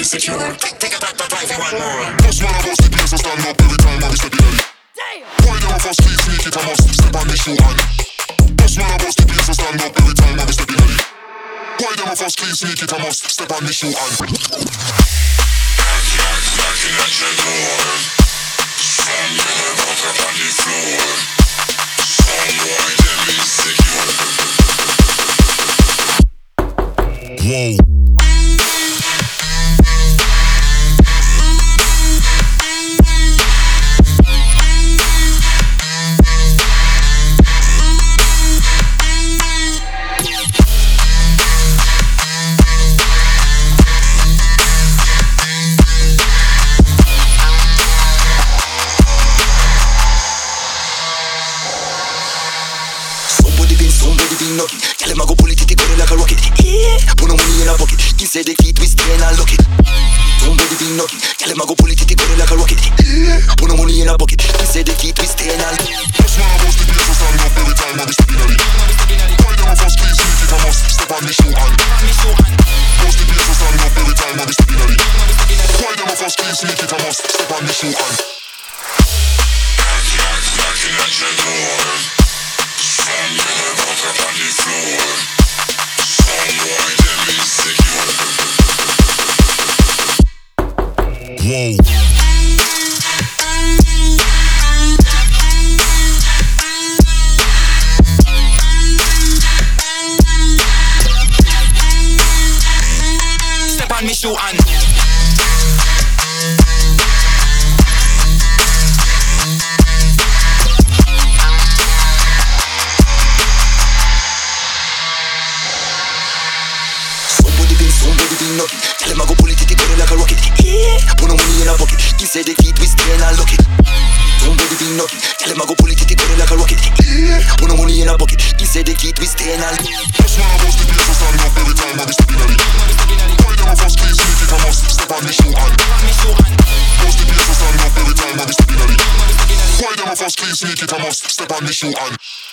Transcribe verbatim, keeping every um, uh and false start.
secure. Take a back, back, life, you want more. Boss man, I bust the place, so stand up every time I be stepping in. Why them a fast key, sneak it, I must step on the shoe and boss man, I bust the place, so stand up every time I be stepping in. Why them a fast key, sneak it, I must step on the shoe and knocking at your door. Some little walk up on the floor. Some boy, them insecure. Whoa. Knocking, tell him I go pull it, it go like a rocket. Yeah, put no money in a pocket. He said the key twist and I lock it. Somebody be knocking, tell him I go pull it, it go like a rocket. Yeah, put no money in a pocket. He said the key twist and I lock it. That's why I bust the place, so stand up every time I be stepping on it. Why them a fast key, sneak it, I must step on the shoe and bust the place, so stand up every time I be stepping on it. Why them a fast key, sneak it, I must step on the shoe and knocking at your door. Some little walk up on the floor. Some boy, them insecure. Whoa. Step on me shoe and knocking, tell him I go pull it, it go like a rocket. Yeah, put no money in a pocket. He said the key twist and I lock it. Somebody be knocking, tell him I go pull it, it go like a rocket. Yeah, put no money in a pocket. He said the key twist and I lock it. That's why I bust the place, so stand up every time I be stepping on it. Why them a fast key, sneak it, I must step on the shoe and bust the place, so stand up every time I be stepping on it. Why them a fast key, sneak it, I must step on the shoe and